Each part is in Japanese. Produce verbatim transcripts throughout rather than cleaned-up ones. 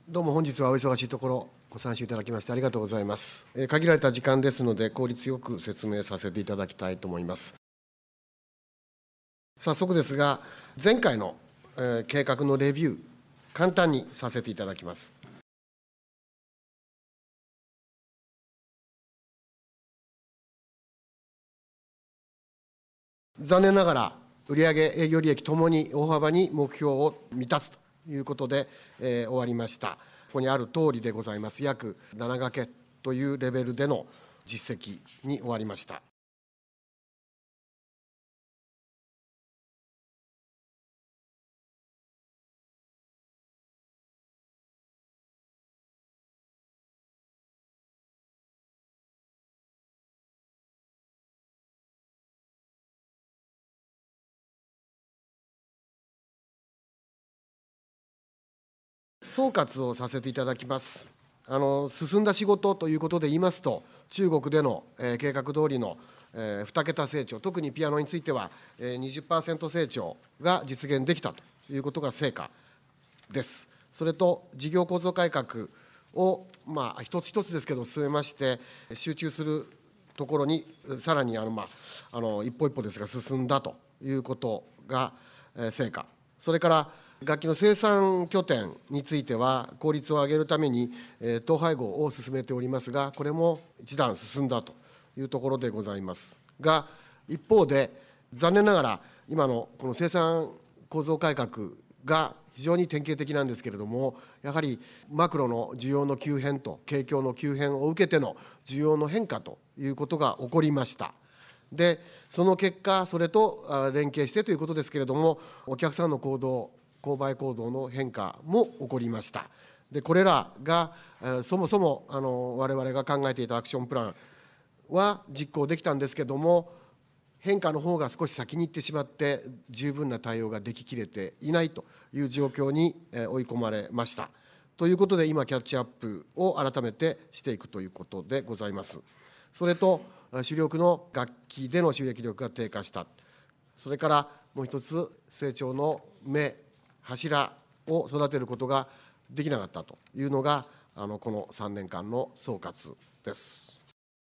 どうも本日はお忙しいところご参集いただきましてありがとうございます。えー限られた時間ですので効率よく説明させていただきたいと思います。早速ですが、前回の、えー計画のレビュー、簡単にさせていただきます。残念ながら、売上営業利益ともに大幅に目標を満たすということで、えー終わりました。ここにある通りでございます。約なな掛けというレベルでの実績に終わりました。総括をさせていただきます。あの進んだ仕事ということで言いますと、中国での、えー計画通りの、えー、に桁成長、特にピアノについては、えー、にじゅっパーセント 成長が実現できたということが成果です。それと事業構造改革を、まあ、一つ一つですけど進めまして、集中するところにさらにあの、まあ、あの一歩一歩ですが進んだということが、えー成果。それから楽器の生産拠点については、効率を上げるために、えー統廃合を進めておりますが、これも一段進んだというところでございますが、一方で、残念ながら、今のこの生産構造改革が非常に典型的なんですけれども、やはりマクロの需要の急変と、景況の急変を受けての需要の変化ということが起こりました。で、その結果、それとあ連携してということですけれども、お客さんの行動、購買行動の変化も起こりました。で、これらが、えーそもそもあの我々が考えていたアクションプランは実行できたんですけれども、変化の方が少し先に行ってしまって、十分な対応ができきれていないという状況にえー追い込まれました。ということで、今、キャッチアップを改めてしていくということでございます。それと、主力の楽器での収益力が低下した。それからもう一つ、成長の目、柱を育てることができなかったというのが、あのこのさんねんかんの総括です。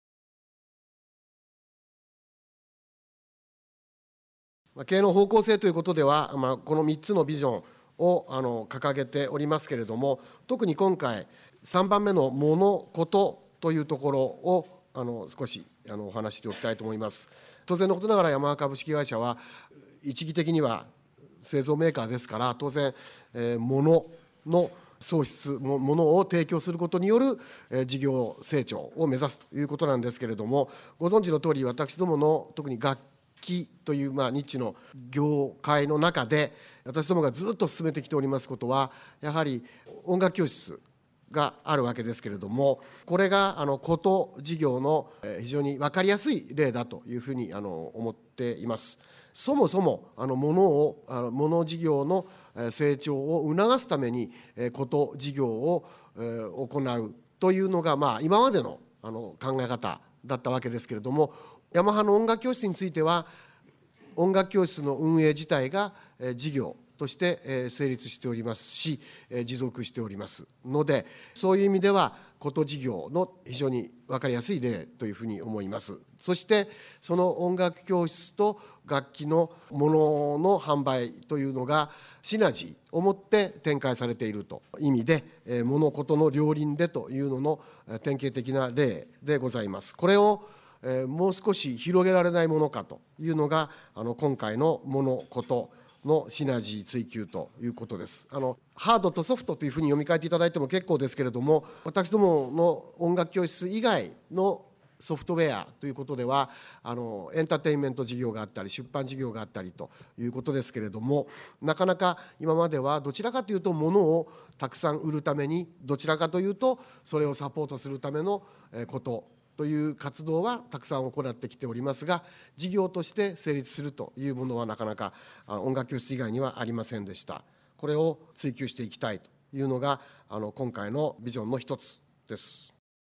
まあ経営の方向性ということでは、まあ、このみっつのビジョンをあの掲げておりますけれども、特に今回、さんばんめのもの、ことというところをあの少しあのお話ししておきたいと思います。当然のことながら、ヤマハ株式会社は、一義的には製造メーカーですから、当然、えー、物の創出、ものを提供することによる、えー事業成長を目指すということなんですけれども、ご存知の通り、私どもの特に楽器という、まあ、ニッチの業界の中で、私どもがずっと進めてきておりますことは、やはり音楽教室があるわけですけれども、これがあのこと事業のえー非常に分かりやすい例だというふうにあの思っています。そもそもあの物をあの物事業のえー成長を促すためにえーこと事業をえー行うというのが、まあ、今までのあの考え方だったわけですけれども、ヤマハの音楽教室については、音楽教室の運営自体がえー事業としてえー成立しておりますし、えー持続しておりますので、そういう意味では、こと事業の非常に分かりやすい例というふうに思います。そして、その音楽教室と楽器のものの販売というのが、シナジーをもって展開されているという意味で、えー物事の両輪でというののえー典型的な例でございます。これをえーもう少し広げられないものかというのが、あの今回のものことのシナジー追求ということです。あのハードとソフトというふうに読み替えていただいても結構ですけれども、私どもの音楽教室以外のソフトウェアということでは、あのエンターテインメント事業があったり、出版事業があったりということですけれども、なかなか今まではどちらかというと、物をたくさん売るために、どちらかというと、それをサポートするためのえーことという活動はたくさん行ってきておりますが、事業として成立するというものはなかなかあ音楽教室以外にはありませんでした。これを追求していきたいというのが、あの今回のビジョンの一つです。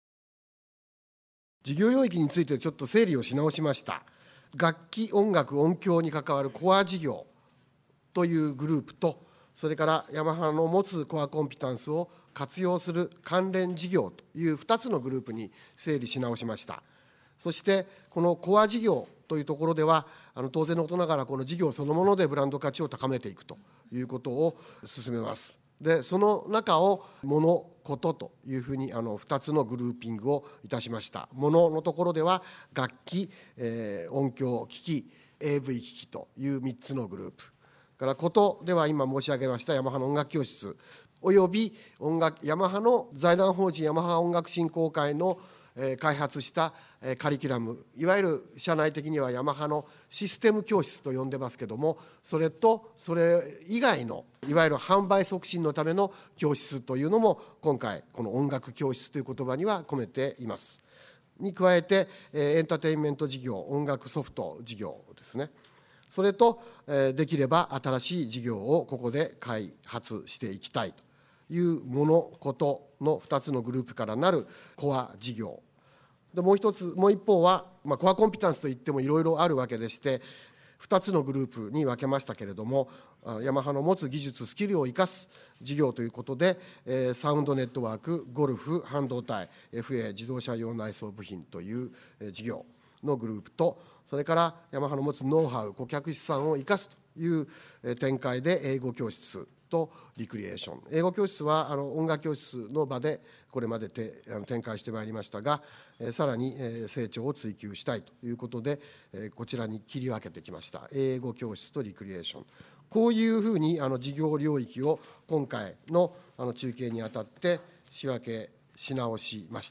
事業領域についてちょっと整理をし直しました。楽器、音楽、音響に関わるコア事業というグループと、 それからヤマハの持つコアコンピタンスを活用する関連事業というふたつのグループに整理し直しました。そしてこのコア事業というところでは、あの当然のことながらこの事業そのものでブランド価値を高めていくということを進めます。でその中を物事というふうにあのふたつのグルーピングをいたしました。物のところでは楽器、えー、音響機器、エーブイ 機器というみっつのグループからことでは、今申し上げましたヤマハの音楽教室および音楽ヤマハの財団法人ヤマハ音楽振興会の開発したカリキュラム、いわゆる社内的にはヤマハのシステム教室と呼んでますけども、それとそれ以外のいわゆる販売促進のための教室というのも今回この音楽教室という言葉には込めています。に加えてエンターテインメント事業、音楽ソフト事業ですね、それとできれば新しい事業をここで開発していきたいというものことのふたつのグループからなるコア事業で、もう一つもう一方は、まあ、コアコンピタンスといってもいろいろあるわけでして、ふたつのグループに分けましたけれども、ヤマハの持つ技術スキルを生かす事業ということで、サウンドネットワーク、ゴルフ、半導体、エフエー 自動車用内装部品という事業のグループと、それからヤマハの持つノウハウ、顧客資産を生かすという展開で英語教室とリクリエーション。英語教室はあの音楽教室の場でこれまでてあの展開してまいりましたが、えさらにえ成長を追求したいということで、えこちらに切り分けてきました。英語教室とリクリエーション、こういうふうにあの事業領域を今回のあの中継にあたって仕分けし直しました。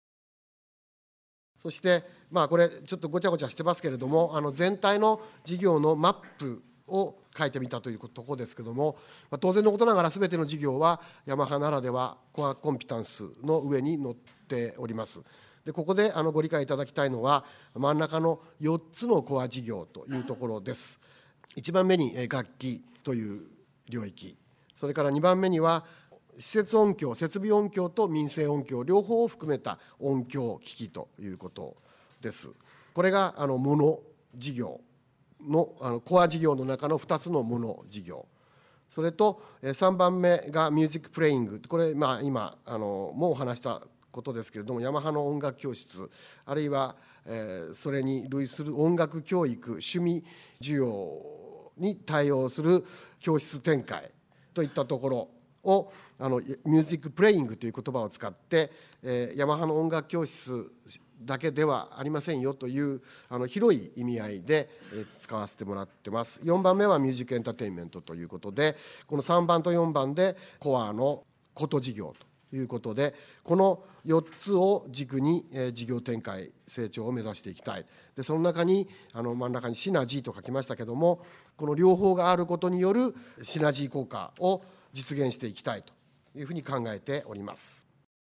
そして、まあ、これちょっとごちゃごちゃしてますけれども、あの全体の事業のマップを書いてみたというところですけれども、当然のことながらすべての事業はヤマハならではコアコンピタンスの上に載っております。でここであのご理解いただきたいのは、真ん中のよっつのコア事業というところです。いちばんめに楽器という領域、それからにばんめには施設音響、設備音響と民生音響両方を含めた音響機器ということです。これがあのモノ事業のあのコア事業の中のふたつのモノ事業、それとさんばんめがミュージックプレイング、これまあ今あのもうお話したことですけれども、ヤマハの音楽教室、あるいはえそれに類する音楽教育、趣味需要に対応する教室展開といったところをあのミュージックプレイングという言葉を使って、えー、ヤマハの音楽教室だけではありませんよというあの広い意味合いで、えー、使わせてもらってます。よんばんめはミュージックエンターテインメントということで、このさんばんとよんばんでコアのこと事業ということで、このよっつを軸に、えー、事業展開成長を目指していきたい。でその中にあの真ん中にシナジーと書きましたけども、この両方があることによるシナジー効果を実現していきたいというふうに考えております。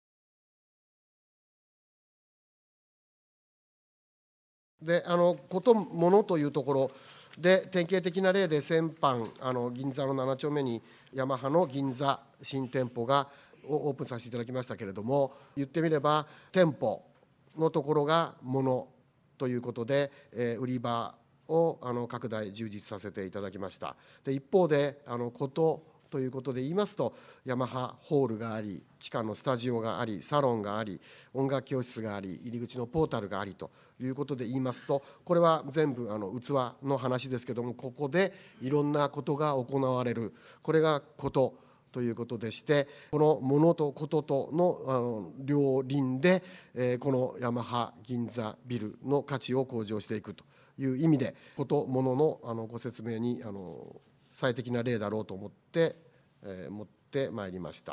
であのことものというところで、典型的な例で先般あの銀座のなな丁目にヤマハの銀座新店舗がをオープンさせていただきましたけれども、言ってみれば店舗のところがものということで、えー、売り場をあの拡大充実させていただきました。で一方であのことということで言いますと、ヤマハホールがあり、地下のスタジオがあり、サロンがあり、音楽教室があり、入り口のポータルがありということで言いますと、これは全部あの器の話ですけども、ここでいろんなことが行われる、これがことということでして、このものとこととのあの両輪で、えー、このヤマハ銀座ビルの価値を向上していくという意味で、こともののあのご説明にあの最適な例だろうと思って、えー、持ってまいりました。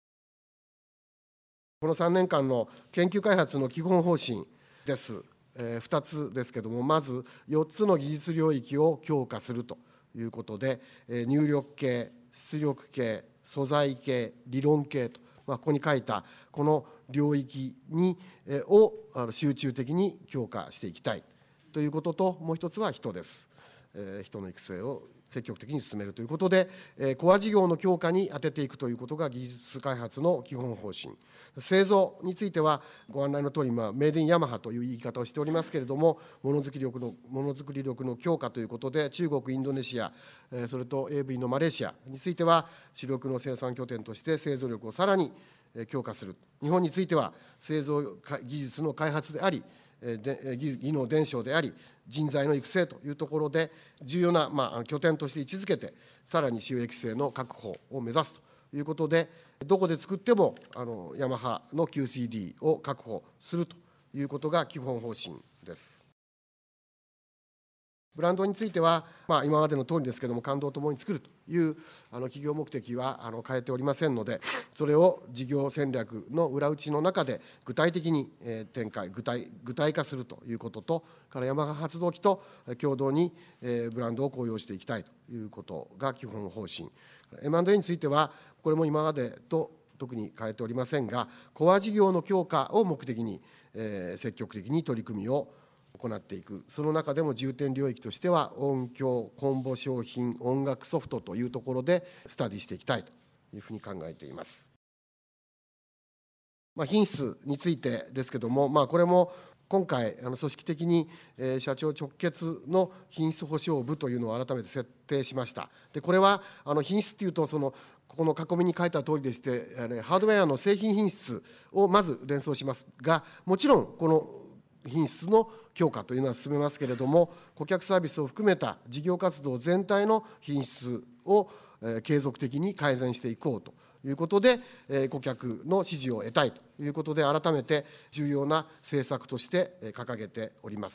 このさんねんかんの研究開発の基本方針です。えー、ふたつですけども、まずよっつの技術領域を強化するということで、えー、入力系、出力系、素材系、理論系と、まあ、ここに書いたこの領域に、えー、をあの集中的に強化していきたいということと、もう一つは人です。えー、人の育成を積極的に進めるということで、コア事業の強化に充てていくということが技術開発の基本方針。製造については、ご案内のとおり、メイドインヤマハという言い方をしておりますけれども、ものづくり力の、ものづくり力の強化ということで、中国、インドネシア、それと エーブイ のマレーシアについては、主力の生産拠点として製造力をさらに強化する。日本については、製造技術の開発であり、技能伝承であり、人材の育成というところで、重要な、まあ、拠点として位置づけて、さらに収益性の確保を目指すということで、どこで作ってもあのヤマハの キューシーディー を確保するということが基本方針です。ブランドについては、まあ、今までの通りですけれども、感動ともに作るというあの企業目的はあの変えておりませんので、それを事業戦略の裏打ちの中で具体的に展開、具体具体化するということと、からヤマハ発動機と共同にブランドを公用していきたいということが基本方針。エムアンドエー については、これも今までと特に変えておりませんが、コア事業の強化を目的に積極的に取り組みを行っていく。その中でも重点領域としては、音響、コンボ商品、音楽ソフトというところでスタディしていきたいというふうに考えています。まあ、品質についてですけども、まあ、これも今回、あの組織的に社長直結の品質保証部というのを改めて設定しました。で、これはあの品質というと、そのこの囲みに書いた通りでして、ハードウェアの製品品質をまず連想しますが、もちろん、この品質の強化というのは進めますけれども、顧客サービスを含めた事業活動全体の品質を継続的に改善していこうということで、顧客の支持を得たいということで、改めて重要な政策として掲げております。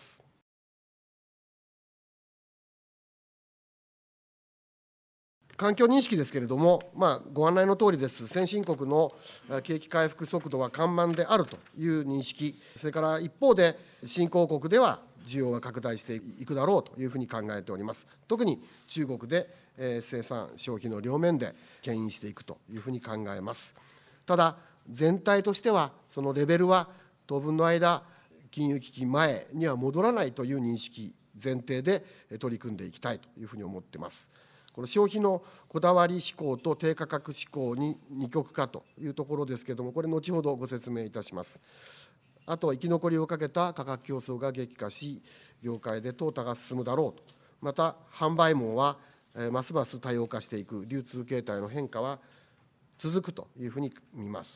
環境認識ですけれども、まあ、ご案内のとおりです、先進国の景気回復速度は緩慢であるという認識、それから一方で、新興国では需要が拡大していくだろうというふうに考えております。特に中国で生産、消費の両面で牽引していくというふうに考えます。ただ、全体としては、そのレベルは当分の間、金融危機前には戻らないという認識、前提で取り組んでいきたいというふうに思っています。この消費のこだわり志向と低価格志向に二極化というところですけれども、これ、後ほどご説明いたします。あと、生き残りをかけた価格競争が激化し、業界で淘汰が進むだろうと、また、販売網はますます多様化していく、流通形態の変化は続くというふうに見ます。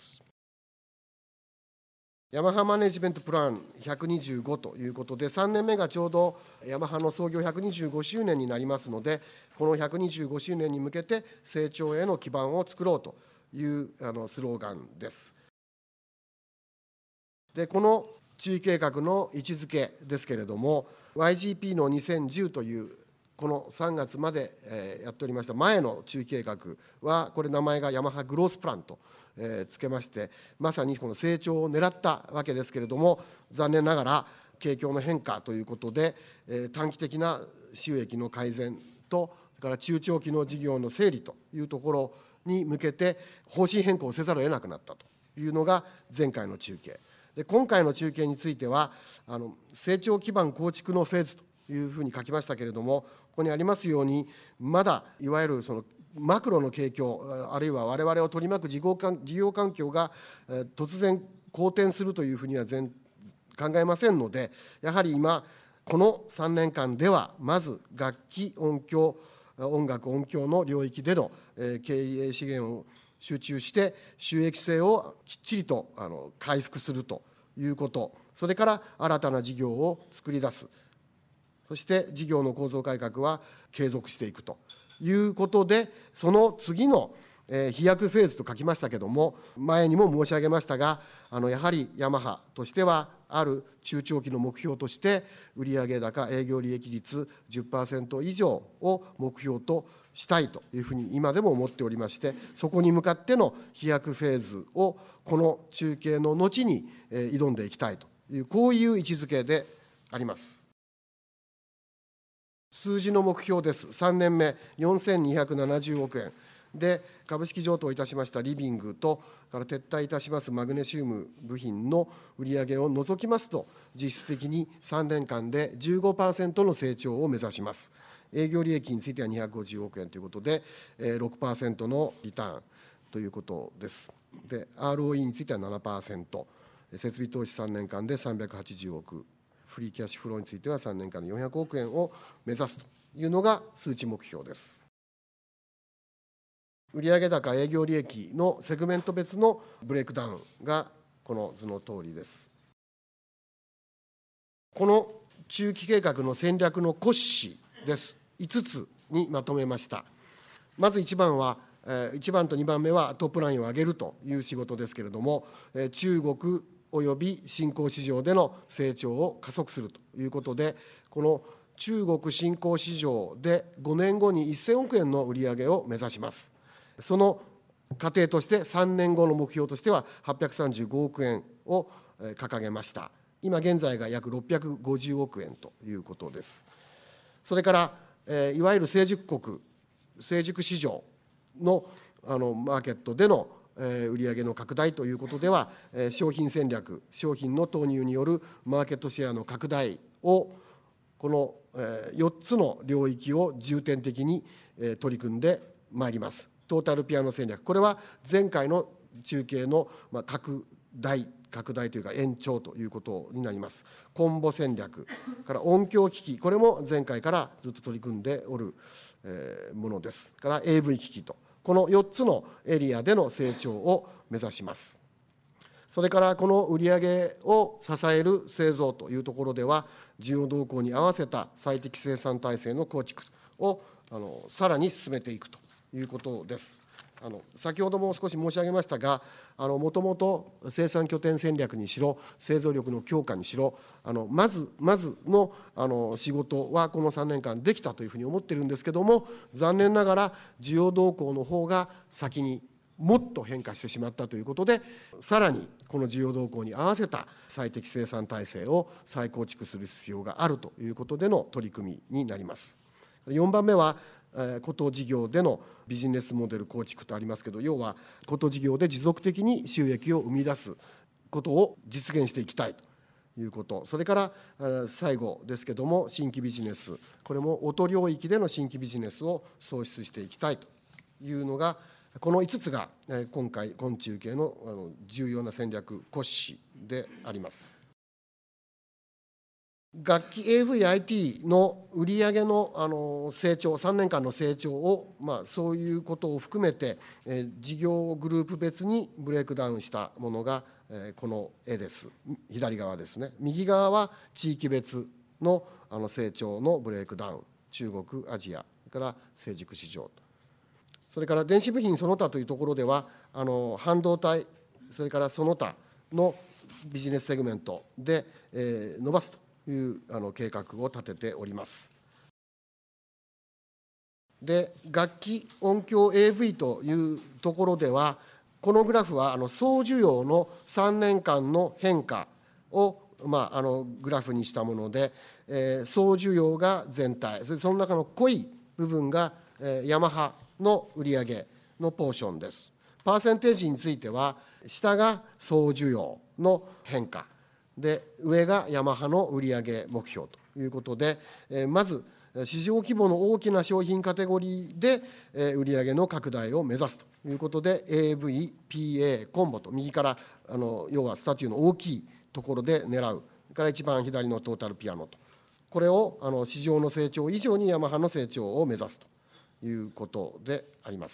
ヤマハマネジメントプランひゃくにじゅうごということで、さんねんめがちょうどヤマハの創業ひゃくにじゅうごしゅうねんになりますので、このひゃくにじゅうごしゅうねんに向けて成長への基盤を作ろうというあのスローガンです。で、この中期計画の位置づけですけれども、ワイジーピー のにせんじゅうというこのさんがつまでやっておりました前の中期計画は、これ名前がヤマハグロースプランとつけまして、まさにこの成長を狙ったわけですけれども、残念ながら景況の変化ということで、短期的な収益の改善と、それから中長期の事業の整理というところに向けて、方針変更せざるを得なくなったというのが前回の中計で、今回の中計については、あの成長基盤構築のフェーズというふうに書きましたけれども、ここにありますように、まだいわゆるそのマクロの景況、あるいは我々を取り巻く事業環事業環境が突然好転するというふうには全考えませんので、やはり今、このさんねんかんでは、まず楽器、音響、音楽、音響の領域での経営資源を集中して、収益性をきっちりとあの回復するということ、それから新たな事業を作り出す。そして事業の構造改革は継続していくということで、その次の飛躍フェーズと書きましたけれども、前にも申し上げましたが、あのやはりヤマハとしては、ある中長期の目標として、売上高、営業利益率 じゅっパーセント 以上を目標としたいというふうに今でも思っておりまして、そこに向かっての飛躍フェーズを、この中計の後に挑んでいきたいという、こういう位置づけであります。数字の目標です。さんねんめ、よんせんにひゃくななじゅうおくえんで、株式譲渡いたしましたリビングと、から撤退いたしますマグネシウム部品の売上を除きますと、実質的にさんねんかんで じゅうごパーセント の成長を目指します。 営業利益についてはにひゃくごじゅうおくえんということで、ろくパーセント のリターンということです。で、アールオーイー については ななパーセント、設備投資さんねんかんでさんびゃくはちじゅうおく、フリーキャッシュフローについてはさんねんかんでよんひゃくおくえんを目指すというのが数値目標です。売上高、営業利益のセグメント別のブレイクダウンがこの図の通りです。この中期計画の戦略の骨子です。いつつにまとめました。まずいちばんは、いちばんとにばんめはトップラインを上げるという仕事ですけれども、中国および新興市場での成長を加速するということで、この中国新興市場でごねんごにせんおくえんの売り上げを目指します。その過程としてさんねんごの目標としてははっぴゃくさんじゅうごおくえんを掲げました。今現在が約ろっぴゃくごじゅうおくえんということです。それからいわゆる成熟国、成熟市場のあのマーケットでの売上の拡大ということでは、商品戦略、商品の投入によるマーケットシェアの拡大をこのよっつの領域を重点的に取り組んでまいります。トータルピアノ戦略、これは前回の中継の拡大、拡大というか延長ということになります。コンボ戦略から音響機器、これも前回からずっと取り組んでおるものです。から エーブイ 機器と、このよっつのエリアでの成長を目指します。それからこの売上を支える製造というところでは、需要動向に合わせた最適生産体制の構築をあのさらに進めていくということです。あの先ほども少し申し上げましたが、もともと生産拠点戦略にしろ、製造力の強化にしろ、あのまずまずのあの仕事はこのさんねんかんできたというふうに思っているんですけれども、残念ながら需要動向の方が先にもっと変化してしまったということで、さらにこの需要動向に合わせた最適生産体制を再構築する必要があるということでの取り組みになります。よんばんめはコト事業でのビジネスモデル構築とありますけど、要はコト事業で持続的に収益を生み出すことを実現していきたいということ、それから最後ですけども、新規ビジネス、これも音領域での新規ビジネスを創出していきたいというのが、このいつつが今回今中継の重要な戦略骨子であります。楽器 エーブイアイティー の売上のあの成長、さんねんかんの成長を、まあ、そういうことを含めて、えー、事業グループ別にブレイクダウンしたものが、えー、この絵です。左側ですね。右側は地域別のあの成長のブレイクダウン、中国、アジア、それから成熟市場、それから電子部品その他というところでは、あの半導体、それからその他のビジネスセグメントで、えー、伸ばすというあの計画を立てております。で、楽器音響 エーブイ というところでは、このグラフはあの総需要のさんねんかんの変化を、まあ、あのグラフにしたもので、えー、総需要が全体、それその中の濃い部分が、えー、ヤマハの売上のポーションです。パーセンテージについては、下が総需要の変化で、上がヤマハの売上目標ということで、まず市場規模の大きな商品カテゴリーで売上の拡大を目指すということで、 エーブイ、ピーエー コンボと、右からあの要はスタチューの大きいところで狙う、それから一番左のトータルピアノと、これをあの市場の成長以上にヤマハの成長を目指すということであります。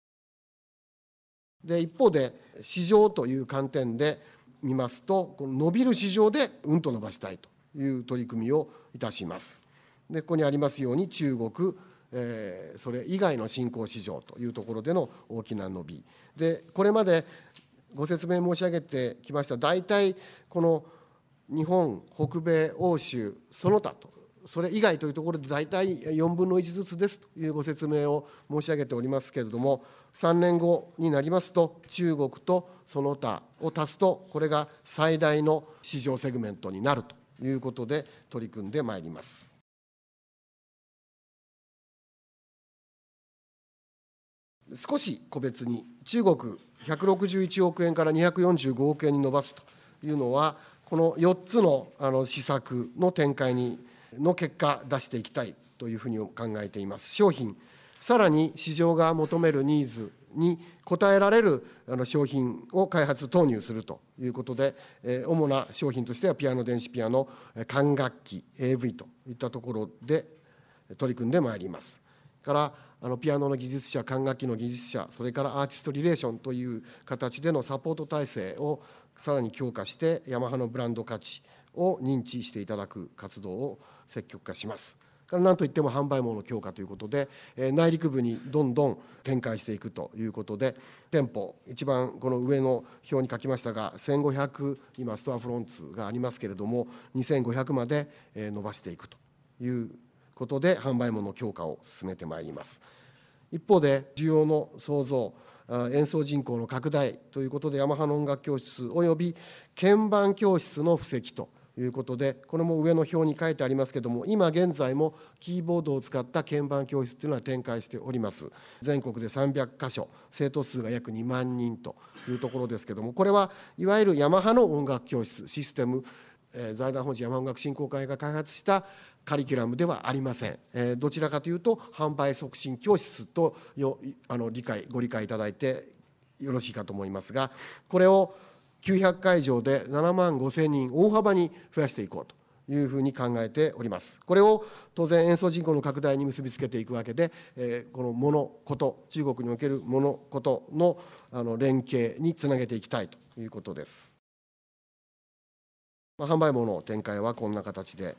で、一方で市場という観点で見ますと、この伸びる市場でうんと伸ばしたいという取り組みをいたします。で、ここにありますように中国、えー、それ以外の新興市場というところでの大きな伸びで、これまでご説明申し上げてきました、大体この日本、北米、欧州その他と、それ以外というところで大体よんぶんのいちずつですというご説明を申し上げておりますけれども、さんねんごになりますと、中国とその他を足すと、これが最大の市場セグメントになるということで取り組んでまいります。少し個別に、中国ひゃくろくじゅういちおくえんからにひゃくよんじゅうごおくえんに伸ばすというのは、このよっつのあの施策の展開にの結果出していきたいというふうに考えています。商品、さらに市場が求めるニーズに応えられる商品を開発投入するということで、主な商品としてはピアノ、電子ピアノ、管楽器、エーブイ といったところで取り組んでまいります。からあのピアノの技術者、管楽器の技術者、それからアーティストリレーションという形でのサポート体制をさらに強化して、ヤマハのブランド価値を認知していただく活動を積極化します。なんといっても販売網の強化ということで、内陸部にどんどん展開していくということで、店舗、一番この上の表に書きましたが、せんごひゃく、今、ストアフロンツがありますけれども、にせんごひゃくまで伸ばしていくということで、販売網の強化を進めてまいります。一方で、需要の創造、演奏人口の拡大ということで、ヤマハの音楽教室および鍵盤教室の布石とということで、これも上の表に書いてありますけれども、今現在もキーボードを使った鍵盤教室というのは展開しております。全国でさんびゃくかしょ、生徒数が約にまんにんというところですけれども、これはいわゆるヤマハの音楽教室システム、えー、財団法人ヤマハ音楽振興会が開発したカリキュラムではありません。えー、どちらかというと販売促進教室とよあの理解ご理解いただいてよろしいかと思いますが、これをきゅうひゃくかいじょうでななまんごせんにん大幅に増やしていこうというふうに考えております。これを当然演奏人口の拡大に結びつけていくわけで、えー、このものこと、中国におけるものことのあの連携につなげていきたいということです。まあ、販売網の展開はこんな形で。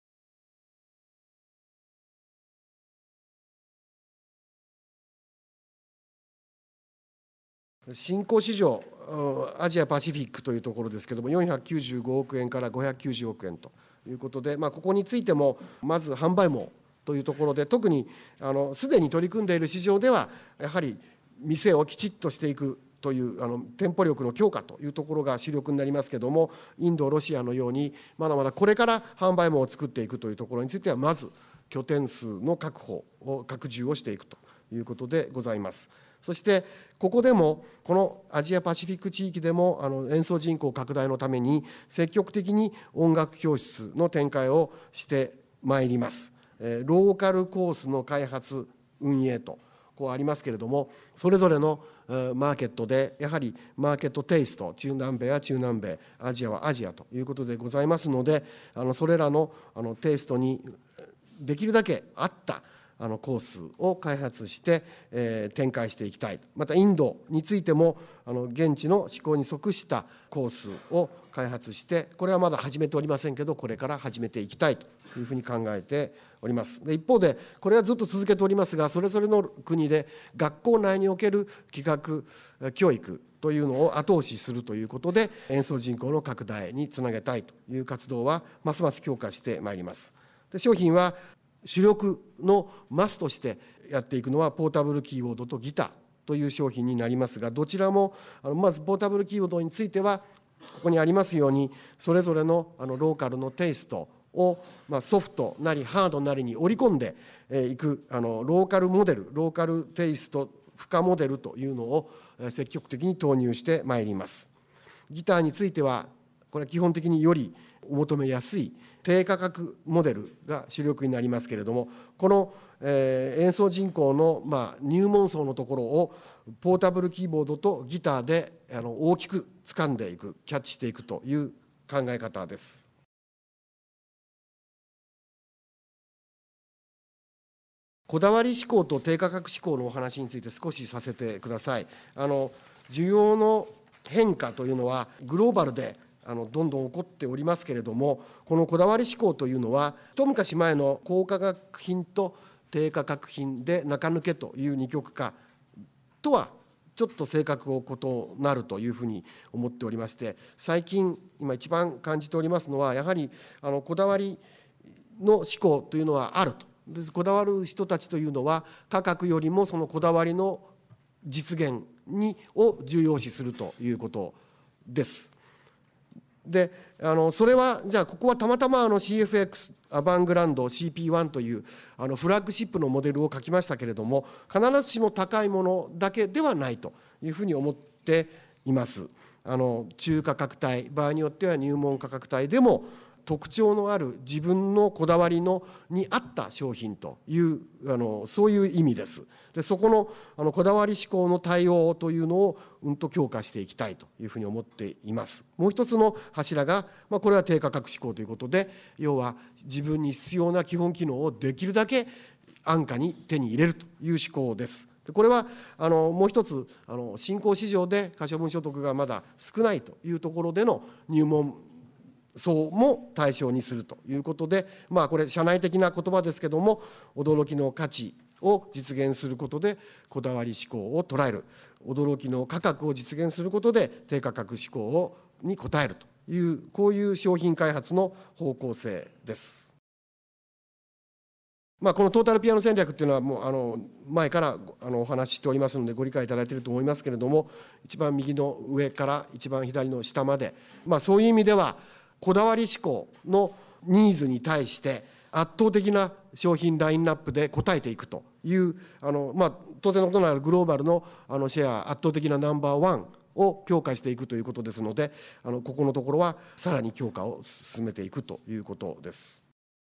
新興市場、アジアパシフィックというところですけれども、よんひゃくきゅうじゅうごおくえんからごひゃくきゅうじゅうおくえんということで、まあ、ここについても、まず販売網というところで、特にすでに取り組んでいる市場では、やはり店をきちっとしていくというあの店舗力の強化というところが主力になりますけれども、インド、ロシアのように、まだまだこれから販売網を作っていくというところについては、まず拠点数の確保を、拡充をしていくということでございます。そしてここでも、このアジアパシフィック地域でもあの演奏人口拡大のために積極的に音楽教室の展開をしてまいります。ローカルコースの開発運営とこうありますけれども、それぞれのマーケットでやはりマーケットテイスト、中南米は中南米、アジアはアジアということでございますので、あのそれらのあのテイストにできるだけ合ったあのコースを開発して、えー、展開していきたい。またインドについてもあの現地の志向に即したコースを開発して、これはまだ始めておりませんけど、これから始めていきたいというふうに考えております。で一方で、これはずっと続けておりますが、それぞれの国で学校内における企画教育というのを後押しするということで、演奏人口の拡大につなげたいという活動はますます強化してまいります。で商品は主力のマスとしてやっていくのはポータブルキーボードとギターという商品になりますが、どちらもまずポータブルキーボードについてはここにありますように、それぞれのあのローカルのテイストをまあソフトなりハードなりに織り込んでいくあのローカルモデル、ローカルテイスト付加モデルというのを積極的に投入してまいります。ギターについてはこれは基本的によりお求めやすい低価格モデルが主力になりますけれども、この、えー、演奏人口の、まあ、入門層のところをポータブルキーボードとギターであの大きく掴んでいく、キャッチしていくという考え方です。こだわり志向と低価格志向のお話について少しさせてください。あの需要の変化というのはグローバルであのどんどん起こっておりますけれども、このこだわり志向というのは一昔前の高価格品と低価格品で中抜けという二極化とはちょっと性格を異なるというふうに思っておりまして、最近今一番感じておりますのは、やはりあのこだわりの志向というのはあると。でこだわる人たちというのは価格よりもそのこだわりの実現にを重要視するということです。であのそれはじゃあここはたまたまあの シーエフエックス アバングランド シーピーワン というあのフラッグシップのモデルを書きましたけれども、必ずしも高いものだけではないというふうに思っています。あの中価格帯、場合によっては入門価格帯でも特徴のある自分のこだわりのに合った商品というあのそういう意味です。でそこのあのこだわり志向の対応というのをうんと強化していきたいというふうに思っています。もう一つの柱が、まあ、これは低価格志向ということで、要は自分に必要な基本機能をできるだけ安価に手に入れるという志向です。これはあのもう一つあの新興市場で可処分所得がまだ少ないというところでの入門層も対象にするということで、まあ、これ社内的な言葉ですけども、驚きの価値を実現することでこだわり志向を捉える、驚きの価格を実現することで低価格志向をに応えるという、こういう商品開発の方向性です。まあ、このトータルピアノ戦略っていうのはもうあの前からあのお話ししておりますのでご理解いただいていると思いますけれども、一番右の上から一番左の下まで、まあ、そういう意味ではこだわり志向のニーズに対して圧倒的な商品ラインナップで応えていくというあの、まあ、当然のことながらグローバルのあのシェア圧倒的なナンバーワンを強化していくということですので、あのここのところはさらに強化を進めていくということです。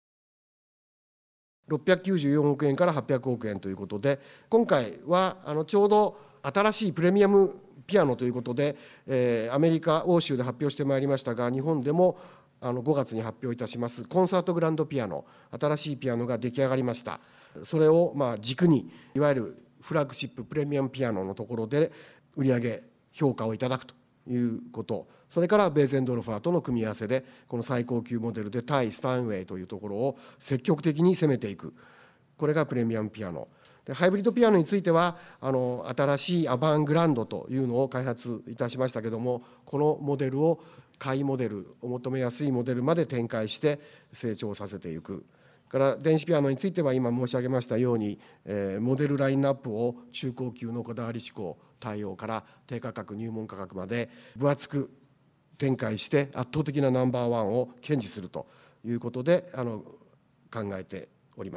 ろっぴゃくきゅうじゅうよんおくえんからはっぴゃくおくえんということで、今回はあのちょうど新しいプレミアムピアノということで、えー、アメリカ欧州で発表してまいりましたが、日本でもあのごがつに発表いたしますコンサートグランドピアノ、新しいピアノが出来上がりました。それをまあ軸にいわゆるフラッグシッププレミアムピアノのところで売上評価をいただくということ、それからベーゼンドルファーとの組み合わせでこの最高級モデルで対スタインウェイというところを積極的に攻めていく、これがプレミアムピアノで、ハイブリッドピアノについてはあの新しいアバングランドというのを開発いたしましたけども、このモデルを買いモデル、お求めやすいモデルまで展開して成長させていく。から電子ピアノについては今申し上げましたように、えー、モデルラインナップを中高級のこだわり志向対応から低価格入門価格まで分厚く展開して圧倒的なナンバーワンを堅持するということであの考えております。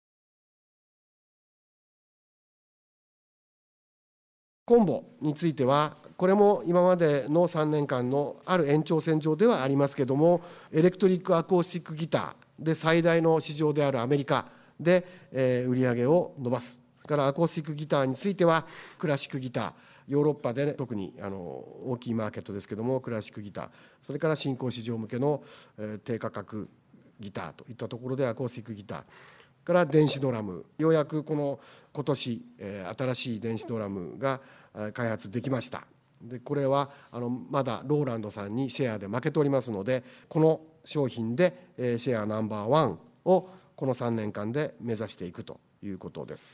コンボについてはこれも今までのさんねんかんのある延長線上ではありますけれども、エレクトリックアコースティックギターで最大の市場であるアメリカで売り上げを伸ばす。それからアコースティックギターについてはクラシックギター、ヨーロッパで特にあの大きいマーケットですけれどもクラシックギター、それから新興市場向けの低価格ギターといったところでアコースティックギターから電子ドラム、ようやくこの今年新しい電子ドラムが開発できました。でこれはあのまだローランドさんにシェアで負けておりますので、この商品でシェアナンバーワンをこのさんねんかんで目指していくということです。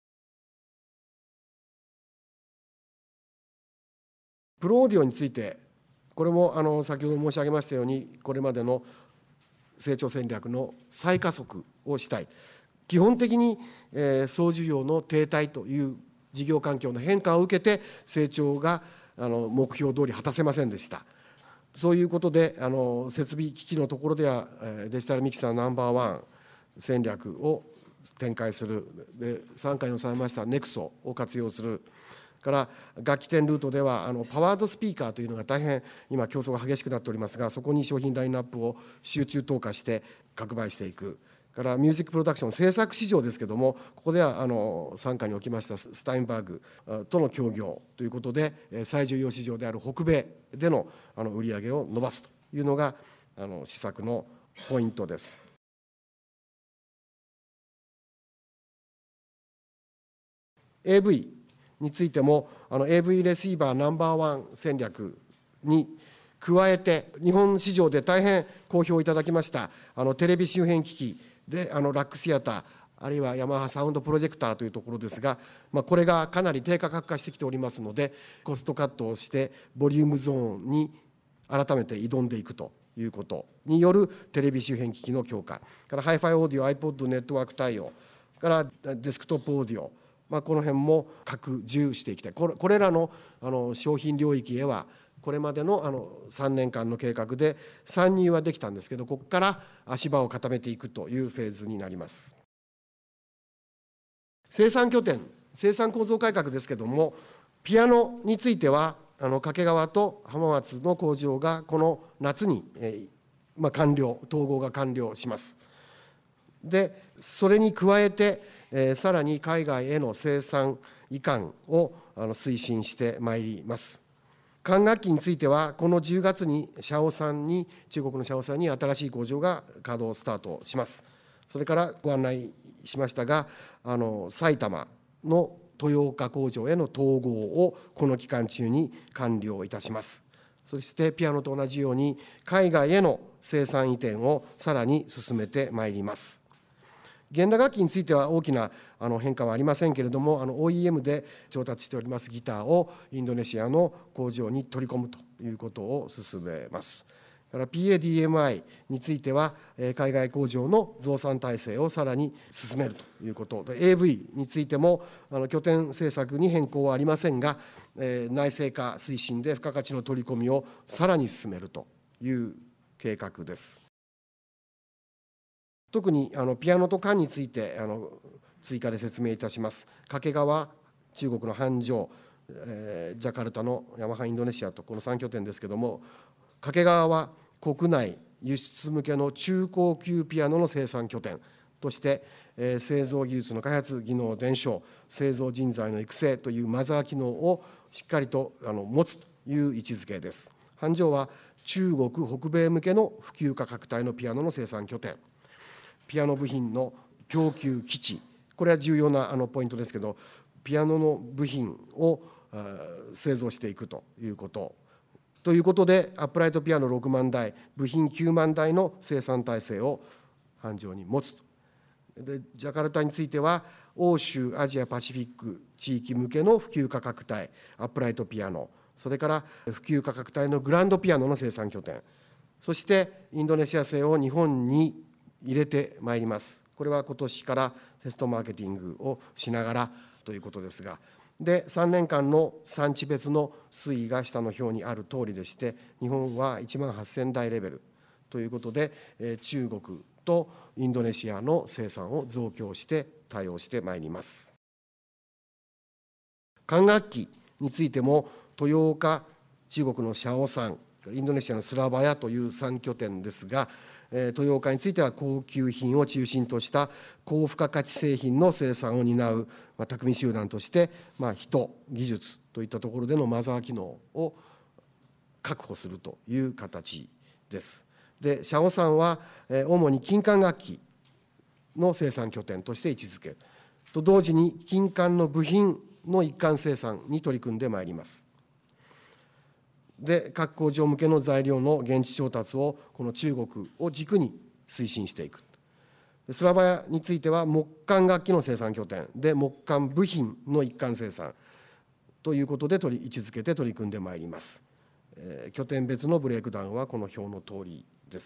プロオーディオについて、これもあの先ほど申し上げましたようにこれまでの成長戦略の再加速をしたい。基本的に総需要の停滞という事業環境の変化を受けて成長があの目標通り果たせませんでした。そういうことであの設備機器のところではデジタルミキサーナンバーワン戦略を展開する。で傘下に収めましたネクソを活用する。から楽器店ルートではあのパワードスピーカーというのが大変今競争が激しくなっておりますが、そこに商品ラインナップを集中投下して拡売していく。からミュージックプロダクション制作市場ですけれども、ここではあの傘下におきましたスタインバーグとの協業ということで最重要市場である北米でのあの売り上げを伸ばすというのがあの施策のポイントです。エーブイ についてもあの エーブイ レシーバーナンバーワン戦略に加えて、日本市場で大変好評いただきましたあのテレビ周辺機器であのラックシアター、あるいはヤマハサウンドプロジェクターというところですが、まあ、これがかなり低価格化してきておりますので、コストカットをしてボリュームゾーンに改めて挑んでいくということによるテレビ周辺機器の強化からハイファイオーディオ iPod ネットワーク対応からデスクトップオーディオ、まあ、この辺も拡充していきたい。これ、これらの、あの商品領域へはこれまでの、あのさんねんかんの計画で参入はできたんですけど、ここから足場を固めていくというフェーズになります。生産拠点、生産構造改革ですけども、ピアノについてはあの掛川と浜松の工場がこの夏に、えーまあ、完了、統合が完了します。で、それに加えて、えー、さらに海外への生産移管をあの推進してまいります。管楽器については、このじゅうがつにシャオさんに、中国のシャオさんに新しい工場が稼働スタートします。それからご案内しましたが、あの埼玉の豊岡工場への統合をこの期間中に完了いたします。そしてピアノと同じように、海外への生産移転をさらに進めてまいります。弦打楽器については大きなあの変化はありませんけれども、あの オーイーエム で調達しておりますギターをインドネシアの工場に取り込むということを進めます。から ピーエーディーエムアイ については、海外工場の増産体制をさらに進めるということで、エーブイ についてもあの拠点政策に変更はありませんが、内製化推進で付加価値の取り込みをさらに進めるという計画です。特にあのピアノと管についてあの追加で説明いたします。掛川、中国の杭州、えー、ジャカルタのヤマハインドネシアとこのさん拠点ですけれども、掛川は国内輸出向けの中高級ピアノの生産拠点として、えー、製造技術の開発、技能伝承、製造人材の育成というマザー機能をしっかりとあの持つという位置づけです。杭州は中国北米向けの普及価格帯のピアノの生産拠点、ピアノ部品の供給基地、これは重要なあのポイントですけど、ピアノの部品を製造していくということ。ということで、アップライトピアノろくまんだい、部品きゅうまんだいの生産体制を杭州に持つと。で、ジャカルタについては、欧州、アジア、パシフィック地域向けの普及価格帯、アップライトピアノ、それから普及価格帯のグランドピアノの生産拠点、そしてインドネシア製を日本に入れてまいります。これは今年からテストマーケティングをしながらということですが、でさんねんかんの産地別の推移が下の表にある通りでして、日本はいちまんはっせんだいレベルということで、中国とインドネシアの生産を増強して対応してまいります。管楽器についても、豊岡、中国のシャオさん、インドネシアのスラバヤというさん拠点ですが、豊岡については高級品を中心とした高付加価値製品の生産を担う、まあ、匠集団として、まあ、人、技術といったところでのマザー機能を確保するという形です。で、シャオさんは主に金管楽器の生産拠点として位置づけると同時に、金管の部品の一貫生産に取り組んでまいります。で、各工場向けの材料の現地調達をこの中国を軸に推進していく。スラバヤについては木管楽器の生産拠点で、木管部品の一貫生産ということで取り位置づけて取り組んでまいります。えー、拠点別のブレイクダウンはこの表の通りです。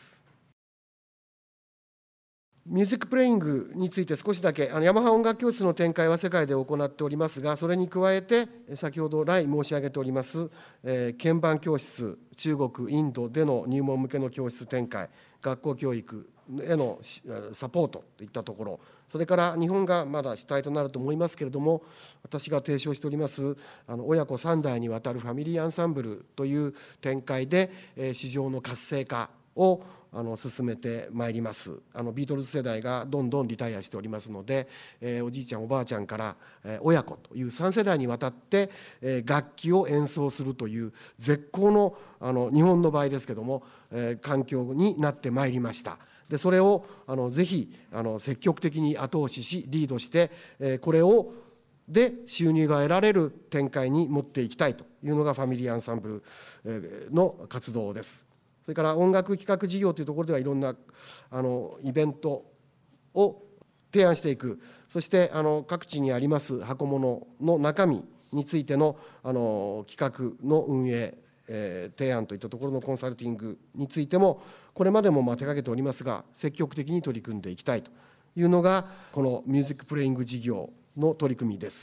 ミュージックプレイングについて少しだけ、あのヤマハ音楽教室の展開は世界で行っておりますが、それに加えて先ほど来申し上げております、えー、鍵盤教室、中国インドでの入門向けの教室展開、学校教育へのサポートといったところ、それから日本がまだ主体となると思いますけれども、私が提唱しておりますあの親子さんだいにわたるファミリーアンサンブルという展開で、えー、市場の活性化をあの進めてまいります。あのビートルズ世代がどんどんリタイアしておりますので、えー、おじいちゃんおばあちゃんから、えー、親子というさんせだいにわたって、えー、楽器を演奏するという絶好の、あの日本の場合ですけども、えー、環境になってまいりました。でそれをあのぜひあの積極的に後押ししリードして、えー、これをで収入が得られる展開に持っていきたいというのがファミリーアンサンブルの活動です。それから音楽企画事業というところではいろんなあのイベントを提案していく、そしてあの各地にあります箱物の中身についてのあの企画の運営、えー、提案といったところのコンサルティングについても、これまでもまあ手掛けておりますが、積極的に取り組んでいきたいというのがこのミュージックプレイング事業の取り組みです。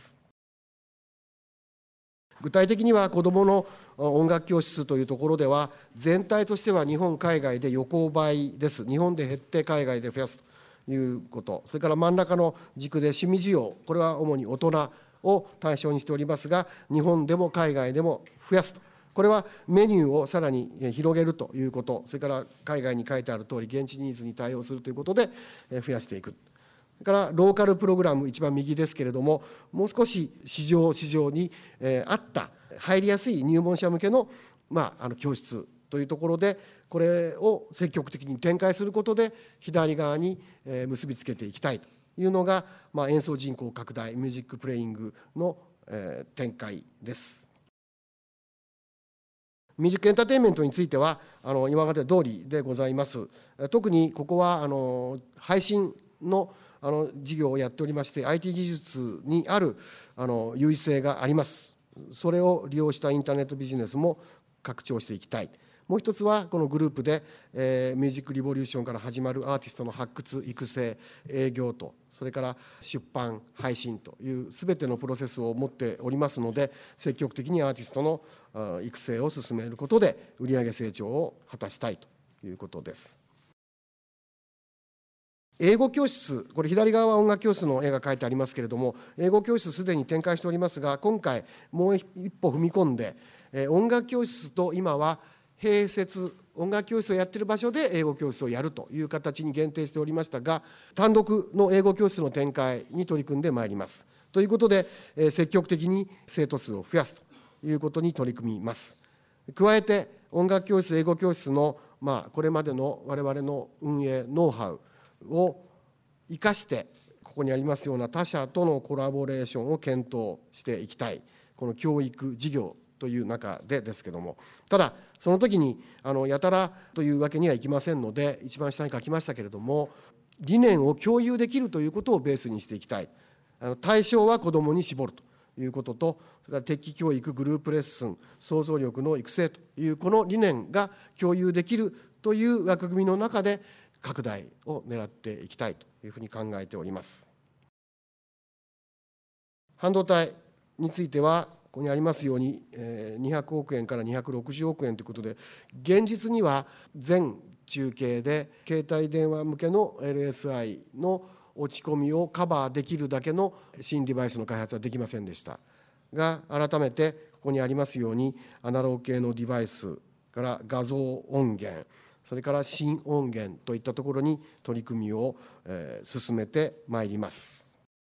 具体的には子どもの音楽教室というところでは、全体としては日本海外で横ばいです。日本で減って海外で増やすということ、それから真ん中の軸で趣味需要、これは主に大人を対象にしておりますが、日本でも海外でも増やすと、 これはメニューをさらに広げるということ、それから海外に書いてある通り、現地ニーズに対応するということで増やしていく。それからローカルプログラム、一番右ですけれども、もう少し市場市場に合った入りやすい入門者向けの、まあ、あの教室というところで、これを積極的に展開することで左側に結びつけていきたいというのが、まあ、演奏人口拡大、ミュージックプレイングの展開です。ミュージックエンターテインメントについては、あの今まで通りでございます。特にここはあの配信のあの事業をやっておりまして、アイティー 技術にあるあの優位性があります。それを利用したインターネットビジネスも拡張していきたい。もう一つは、このグループで、えー、ミュージックリボリューションから始まるアーティストの発掘、育成、営業と、それから出版、配信というすべてのプロセスを持っておりますので、積極的にアーティストの育成を進めることで、売上成長を果たしたいということです。英語教室、これ左側は音楽教室の絵が描いてありますけれども、英語教室すでに展開しておりますが、今回もう一歩踏み込んで、音楽教室と今は併設、音楽教室をやっている場所で英語教室をやるという形に限定しておりましたが、単独の英語教室の展開に取り組んでまいります。ということで、積極的に生徒数を増やすということに取り組みます。加えて、音楽教室、英語教室の、まあ、これまでの我々の運営、ノウハウを生かして、ここにありますような他社とのコラボレーションを検討していきたい、この教育事業という中でですけども、ただ、その時にあのやたらというわけにはいきませんので、一番下に書きましたけれども、理念を共有できるということをベースにしていきたい。あの対象は子どもに絞るということと、それから適教育、グループレッスン、想像力の育成というこの理念が共有できるという枠組みの中で拡大を狙っていきたいというふうに考えております。半導体については、ここにありますように、にひゃくおくえんからにひゃくろくじゅうおくえんということで、現実には全中継で携帯電話向けの エルエスアイ の落ち込みをカバーできるだけの新デバイスの開発はできませんでしたが、改めてここにありますように、アナログ系のデバイスから画像音源、それから新音源といったところに取り組みを進めてまいります。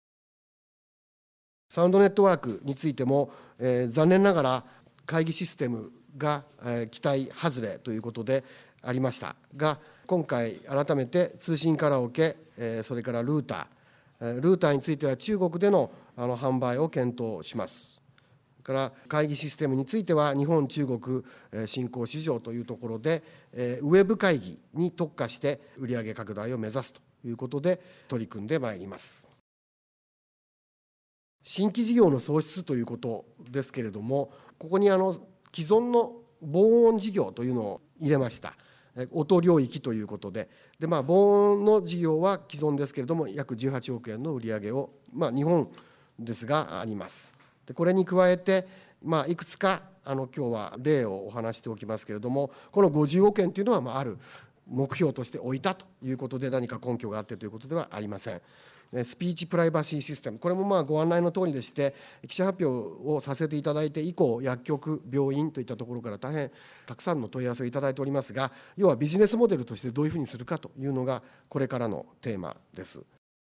サウンドネットワークについても、えー、残念ながら会議システムが、えー、期待外れということでありましたが、今回改めて通信カラオケ、えー、それからルーター、ルーターについては中国での、あの販売を検討します。それから会議システムについては日本、中国新興市場というところで、えー、ウェブ会議に特化して売上拡大を目指すということで取り組んでまいります。新規事業の創出ということですけれども、ここにあの既存の防音事業というのを入れました。音領域ということで、で、まあ、防音の事業は既存ですけれども、約じゅうはちおくえんの売り上げを、まあ、日本ですがあります。で、これに加えて、まあ、いくつかあの今日は例をお話しておきますけれども、このごじゅうおくえんというのは、まあ、ある目標として置いたということで、何か根拠があってということではありません。スピーチプライバシーシステム、これもまあご案内の通りでして、記者発表をさせていただいて以降、薬局、病院といったところから大変たくさんの問い合わせをいただいておりますが、要はビジネスモデルとしてどういうふうにするかというのが、これからのテーマです。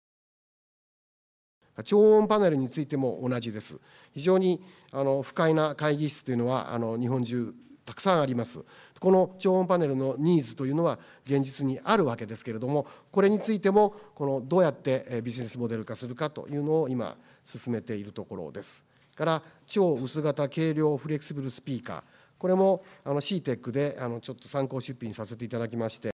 超音パネルについても同じです。非常にあの不快な会議室というのはあの日本中たくさんあります。この超音パネルのニーズというのは現実にあるわけですけれども、これについてもこのどうやってビジネスモデル化するかというのを今進めているところです。から超薄型軽量フレキシブルスピーカー、これもあの シーテック であのちょっと参考出品させていただきまして、